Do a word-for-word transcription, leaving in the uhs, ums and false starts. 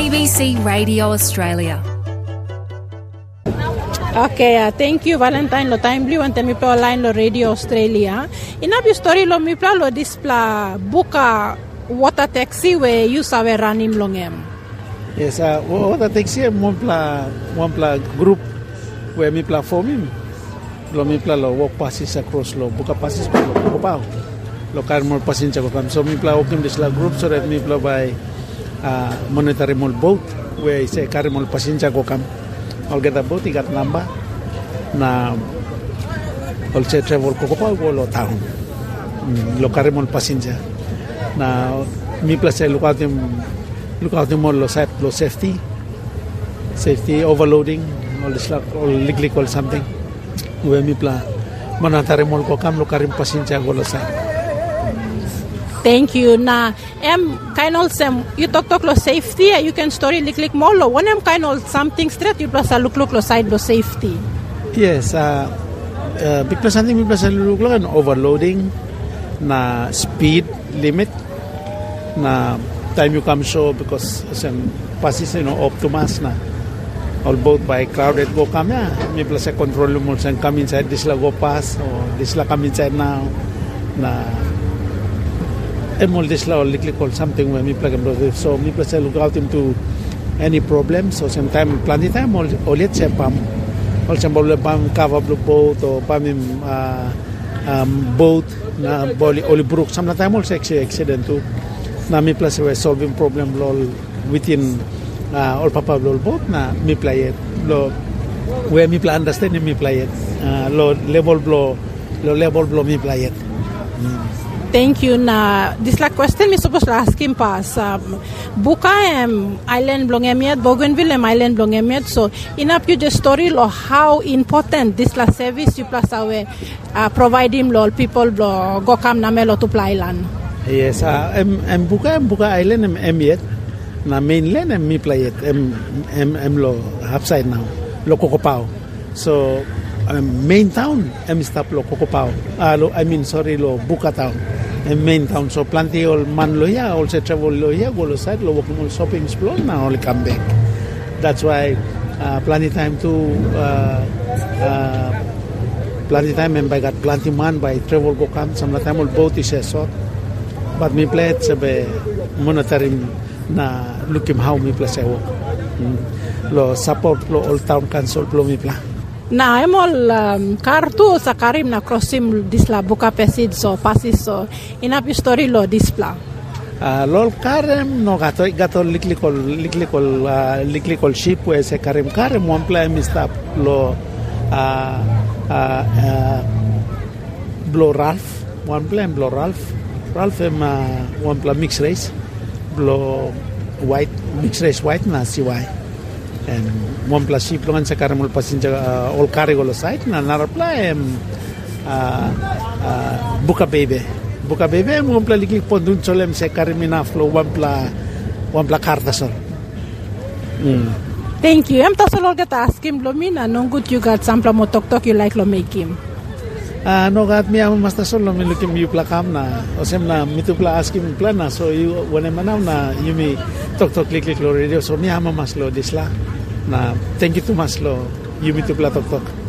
B C Radio Australia. Okay, uh, thank you Valentine lo time blue and mi pla line lo Radio Australia. Inabi story lo mi pla lo displa buka water taxi we you sabe ranim longem. Yes, uh, water taxi mo pla mo pla group we mi pla for me. Lo mi pla lo walk passes across lo buka passes lo ko pao. Lo kar mo passin cha ko kam so mi pla okim disla group so that mi pla by uh, monetary mol boat we se kar mo passin cha ko kam. I'll get a boat, I got number. Na I'll say travel Cocopa go town. Locare mol passenger. Now me plus I look out them look out them all lo safety. Safety overloading, all this like all lick or something. We me pla manatare mol ko kam locarim passenger go lo side. Thank you. Na em kind of sem you talk talk lo safety you can story lick lick more lo one em kind of something straight you plus a look look lo side lo safety. Yes, uh, uh because something we plus a look look and overloading na speed limit na time you come show because sem passes you know optimas na all both by crowded go come ya me plus a control mo sen come inside this la go pass or this la come inside now na and all this law likely called something when me plug and brother so me plus look out into any problems so sometime plenty time all all let's say pam all some problem pam cover blue boat or pam uh, um boat na boli oli brook some time also accident too na me plus we solving problem lol within uh, all papa lol boat na me play it lo where me play understand me play it uh, lo level blow lo level blow me play it. Mm. Thank you. Na this la question me supposed to ask him pas um, buka em island blongemiet Bougainville em island blongemiet so inap you just story lo how important this la service you plus awe uh, provide him lo people lo go come na melo to island. Yes, uh, em em buka em buka island em em yet na mainland em mi play it em em em lo upside now lo Cocopao so um, main town em stop lo Cocopao uh, lo I mean sorry lo buka town em main town so plenty all man lo ya also travel lo ya go lo side lo walk all shopping explore now only come back that's why uh, plenty time to uh, uh, plenty time em by got plenty man by travel go come some time all boat is a sort but me play it sabe monetary na look him how me play say work mm. lo support lo all town council lo me play na emol um, kartu sa karim na crossim disla buka pesid so pasis so inap story lo displa uh, lol karem no gato gato liklikol liklikol uh, liklikol ship we se karim karem one play me stop lo uh, uh, uh, blow Ralph one play blow Ralph Ralph em uh, one play mixed race blow white mixed race white na C Y and one plus ship longan sa karamol passenger uh, all cargo lo site na narapla em uh, uh, buka baby buka baby mo pla liklik pondun solem sa karimina flow one pla one pla karta sol. Mm. Thank you. Em tasol get ask him lo mina no good you got sampla mo tok tok you like lo make him. Ah uh, no gat mi am mas tasol lo mi lukim you pla kam na osem na mitu pla ask him plan na so you when manaw na you mi tok tok klik klik lo radio so mi am mas lo disla na thank you too much lo you mi tu pla tok tok